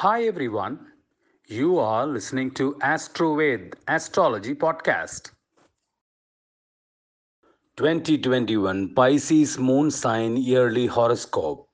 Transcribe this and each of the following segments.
Hi everyone, you are listening to AstroVed Astrology Podcast. 2021 Pisces Moon Sign Yearly Horoscope.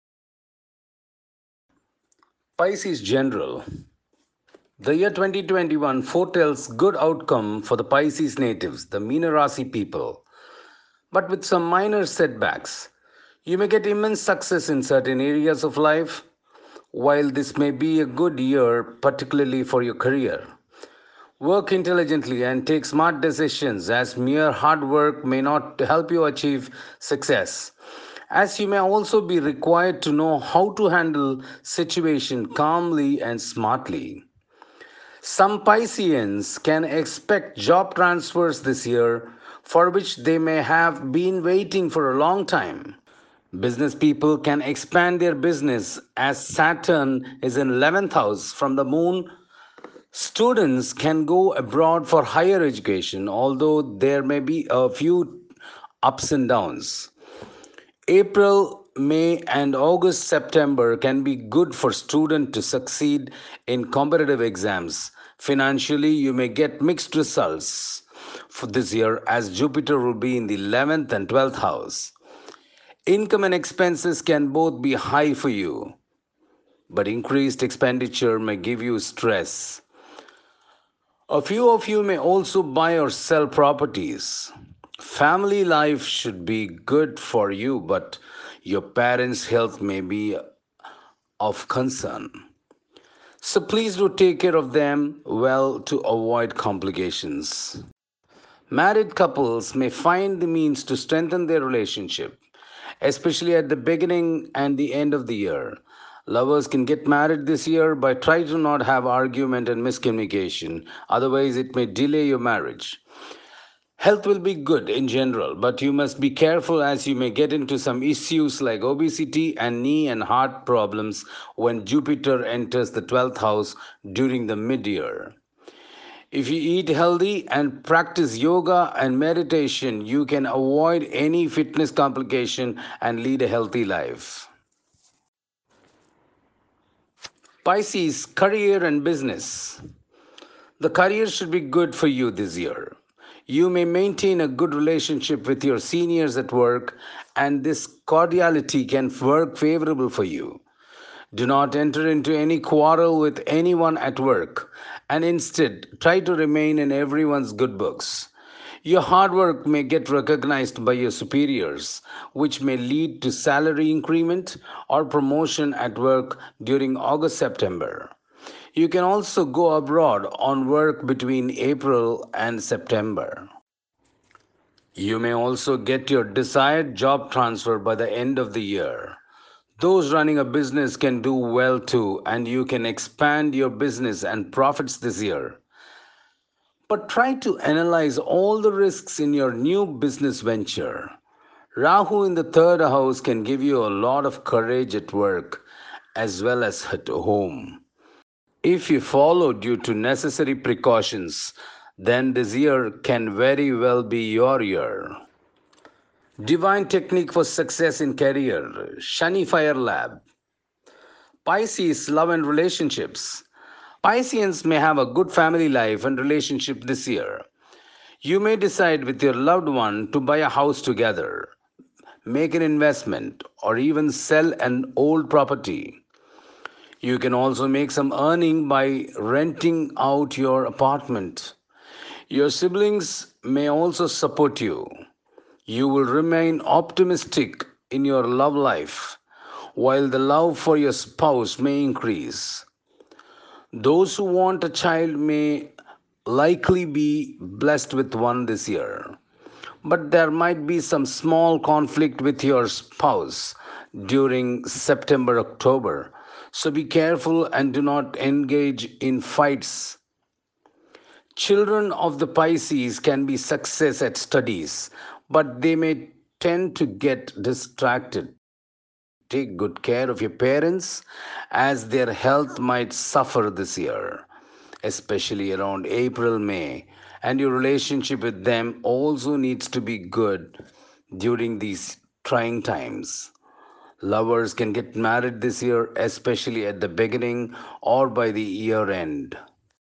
Pisces General. The year 2021 foretells good outcome for the Pisces natives, the Meena Rasi people, but with some minor setbacks. You may get immense success in certain areas of life, while this may be a good year, particularly for your career. Work intelligently and take smart decisions, as mere hard work may not help you achieve success. As you may also be required to know how to handle situation calmly and smartly. Some Pisceans can expect job transfers this year, for which they may have been waiting for a long time. Business people can expand their business as Saturn is in 11th house from the moon. Students can go abroad for higher education, although there may be a few ups and downs. April, May, and August, September can be good for students to succeed in competitive exams. Financially, you may get mixed results for this year, as Jupiter will be in the 11th and 12th house. Income and expenses can both be high for you, but increased expenditure may give you stress. A few of you may also buy or sell properties. Family life should be good for you, but your parents' health may be of concern. So please do take care of them well to avoid complications. Married couples may find the means to strengthen their relationship, especially at the beginning and the end of the year. Lovers can get married this year, but try to not have argument and miscommunication, otherwise it may delay your marriage. Health will be good in general, but you must be careful, as you may get into some issues like obesity and knee and heart problems when Jupiter enters the 12th house during the mid year. If you eat healthy and practice yoga and meditation, you can avoid any fitness complication and lead a healthy life. Pisces, career and business. The career should be good for you this year. You may maintain a good relationship with your seniors at work, and this cordiality can work favorable for you. Do not enter into any quarrel with anyone at work, and instead try to remain in everyone's good books. Your hard work may get recognized by your superiors, which may lead to salary increment or promotion at work during August September. You can also go abroad on work between April and September. You may also get your desired job transfer by the end of the year. Those running a business can do well too, and you can expand your business and profits this year. But try to analyze all the risks in your new business venture. Rahu in the third house can give you a lot of courage at work as well as at home. If you follow due to necessary precautions, then this year can very well be your year. Divine technique for success in career, Shani Fire Lab. Pisces, love and relationships. Pisceans may have a good family life and relationship this year. You may decide with your loved one to buy a house together, make an investment, or even sell an old property. You can also make some earning by renting out your apartment. Your siblings may also support you. You will remain optimistic in your love life, while the love for your spouse may increase. Those who want a child may likely be blessed with one this year. But there might be some small conflict with your spouse during September October. So be careful and do not engage in fights. Children of the Pisces can be success at studies, but they may tend to get distracted. Take good care of your parents, as their health might suffer this year, especially around April, May. And your relationship with them also needs to be good during these trying times. Lovers can get married this year, especially at the beginning or by the year end.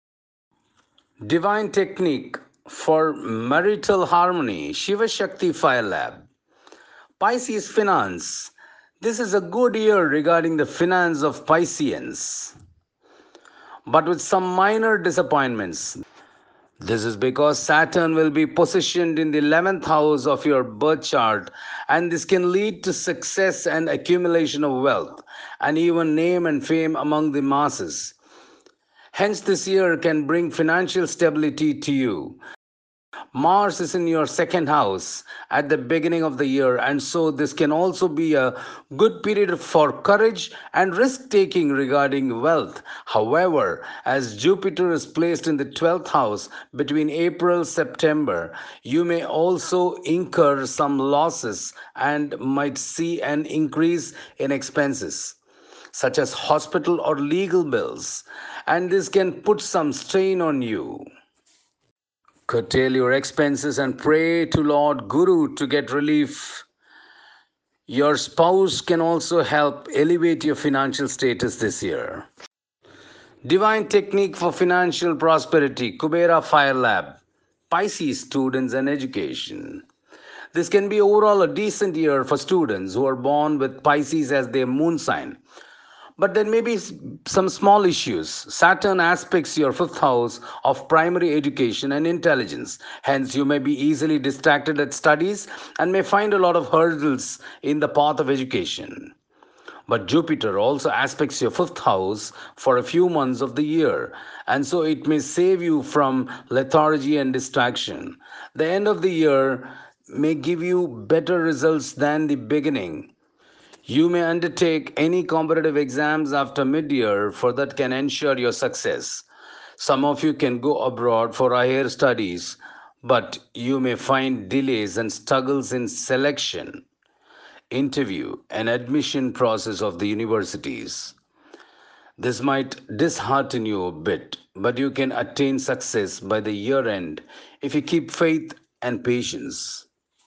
Divine technique for marital harmony, Shiva Shakti Fire Lab. Pisces finance. This is a good year regarding the finance of Pisceans, but with some minor disappointments. This is because Saturn will be positioned in the 11th house of your birth chart, and this can lead to success and accumulation of wealth, and even name and fame among the masses. Hence, this year can bring financial stability to you. Mars is in your second house at the beginning of the year, and so this can also be a good period for courage and risk taking regarding wealth. However, as Jupiter is placed in the 12th house between April September, you may also incur some losses and might see an increase in expenses such as hospital or legal bills, and this can put some strain on you. Curtail your expenses and pray to Lord Guru to get relief. Your spouse can also help elevate your financial status this year. Divine technique for financial prosperity, Kubera Fire Lab, Pisces students and education. This can be overall a decent year for students who are born with Pisces as their moon sign. But there may be some small issues. Saturn aspects your fifth house of primary education and intelligence. Hence, you may be easily distracted at studies and may find a lot of hurdles in the path of education. But Jupiter also aspects your fifth house for a few months of the year, and so it may save you from lethargy and distraction. The end of the year may give you better results than the beginning. You may undertake any competitive exams after mid year, for that can ensure your success. Some of you can go abroad for higher studies, but you may find delays and struggles in selection, interview, and admission process of the universities. This might dishearten you a bit, but you can attain success by the year end if you keep faith and patience.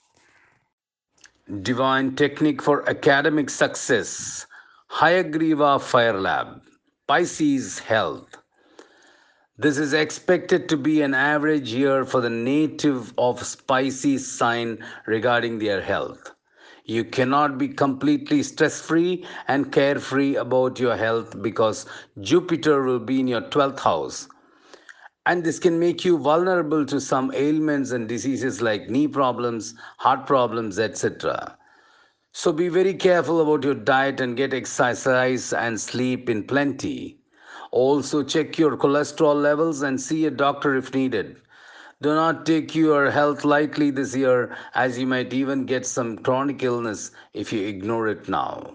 Divine technique for academic success. Hayagriva Fire Lab. Pisces Health. This is expected to be an average year for the native of Pisces sign regarding their health. You cannot be completely stress free and carefree about your health because Jupiter will be in your 12th house. And this can make you vulnerable to some ailments and diseases like knee problems, heart problems, etc. So be very careful about your diet and get exercise and sleep in plenty. Also, check your cholesterol levels and see a doctor if needed. Do not take your health lightly this year, as you might even get some chronic illness if you ignore it now.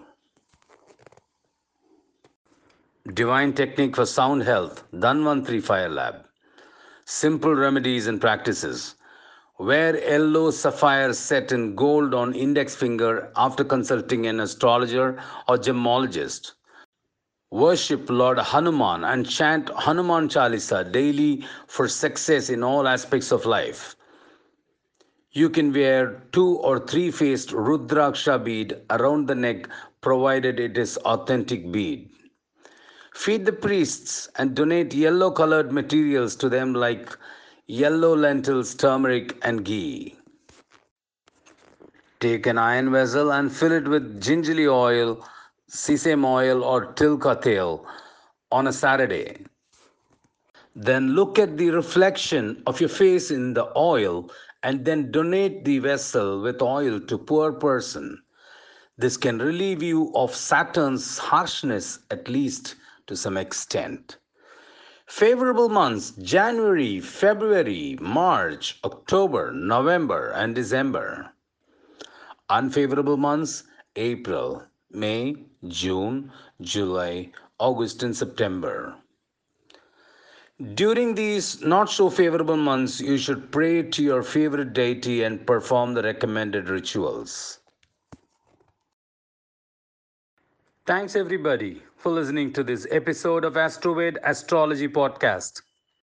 Divine technique for sound health, Dhanvantri Fire Lab. Simple remedies and practices. Wear yellow sapphire set in gold on index finger after consulting an astrologer or gemologist. Worship Lord Hanuman and chant Hanuman Chalisa daily for success in all aspects of life. You can wear 2 or 3 faced Rudraksha bead around the neck provided it is authentic bead. Feed the priests and donate yellow colored materials to them like yellow lentils, turmeric, and ghee. Take an iron vessel and fill it with gingerly oil, sesame oil, or tilka tail on a Saturday. Then look at the reflection of your face in the oil and then donate the vessel with oil to poor person. This can relieve you of Saturn's harshness at least to some extent. Favorable months January, February, March, October, November, and December. Unfavorable months April, May, June, July, August, and September. During these not so favorable months, you should pray to your favorite deity and perform the recommended rituals. Thanks everybody for listening to this episode of AstroVed Astrology Podcast.